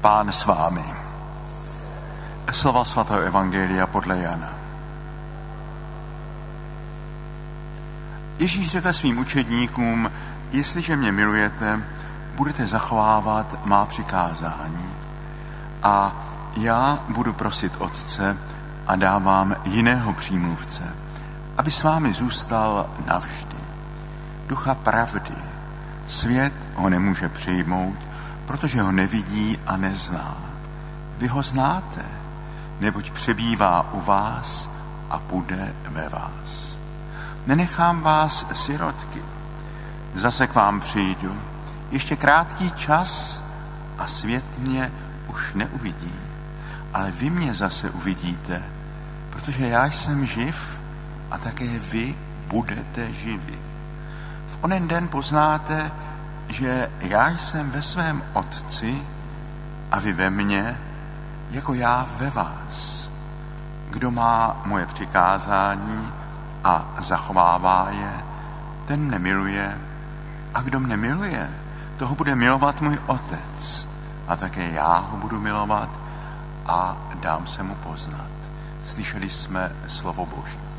Pán s vámi. Slova svatého evangelia podle Jana. Ježíš řekl svým učedníkům, jestliže mě milujete, budete zachovávat má přikázání. A já budu prosit Otce a dávám jiného přímluvce, aby s vámi zůstal navždy. Ducha pravdy. Svět ho nemůže přijmout, protože ho nevidí a nezná. Vy ho znáte, neboť přebývá u vás a bude ve vás. Nenechám vás sirotky. Zase k vám přijdu. Ještě krátký čas a svět mě už neuvidí. Ale vy mě zase uvidíte, protože já jsem živ a také vy budete živi. V onen den poznáte, že já jsem ve svém Otci a vy ve mně, jako já ve vás. Kdo má moje přikázání a zachovává je, ten mne miluje, a kdo mne miluje, toho bude milovat můj Otec. A také já ho budu milovat a dám se mu poznat. Slyšeli jsme slovo Boží.